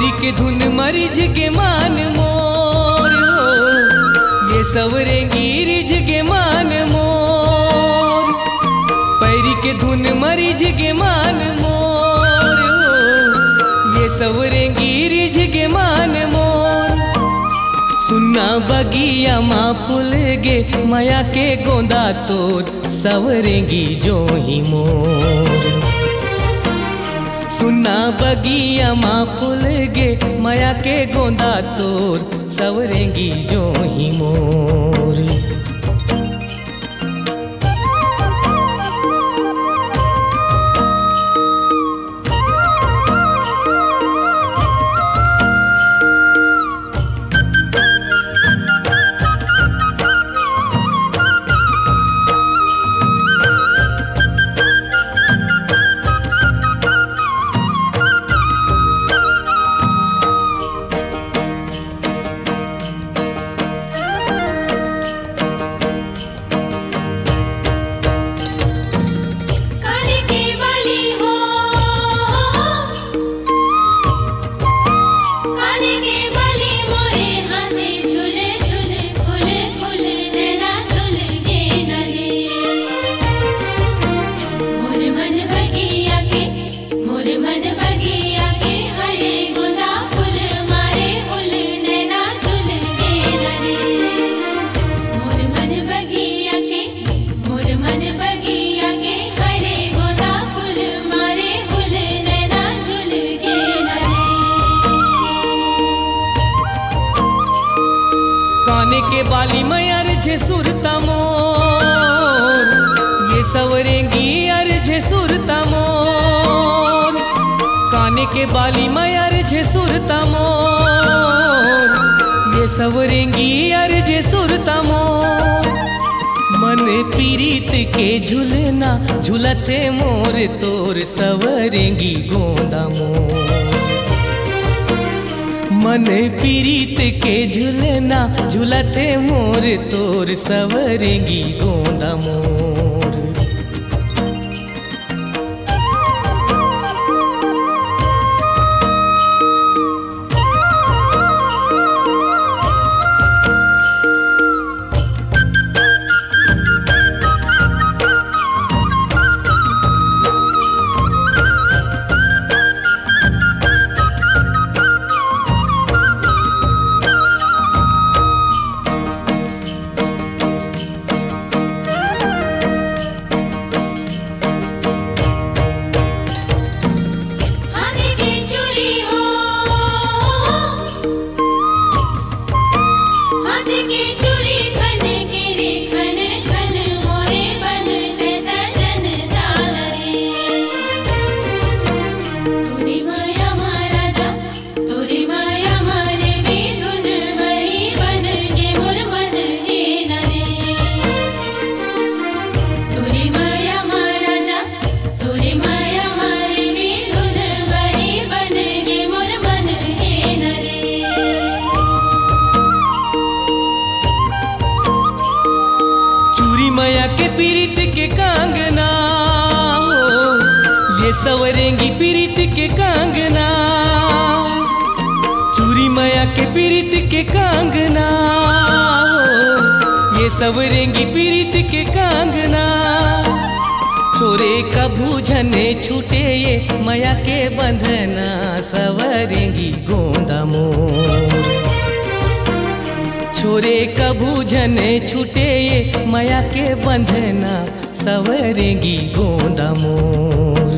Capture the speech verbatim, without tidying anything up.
पैरी के धुन मरिझ के मान मोर हो, ये सवरेंगी रिझ के मान मोर। पैरी के धुन मरिझ के मान मोर हो, ये सवरेंगी रिझ के मान मोर। सुन्ना बगिया माँ फूल गे माया के गोंदा तोर, सवरेंगी जो ही मोर। सुन्ना बगिया माँ फूल गे माया के गोंदा तोर, सवरेंगी जो ही मोर। काने के बाली मैयर झे सुरता मोर, ये सवरेंगी अर्झे सुरता मोर। काने के बाली मैयर झे सुरता मोर, ये सवरेंगी अर्झे सुरता मोर। मन पीरीत के झुलना झुलते मोर तोर, सवरेंगी गोंदा मोर। मन पीरीत के झुलना झुलते मोर तोर, सवरेंगी गोंदा मोर। माया के पीरित के कांगना हो, ये सवरेंगी पीरित के कांगना। चूरी माया के पीरित के कांगना हो, ये सवरेंगी पीरित के कांगना। छोरे कभू झने छूटे ये माया के बंधना, सवरेंगी गोंदा मोर। छोरे कभू झने छूटे ये माया के बंधना, सवरेंगी गोंदा मोर।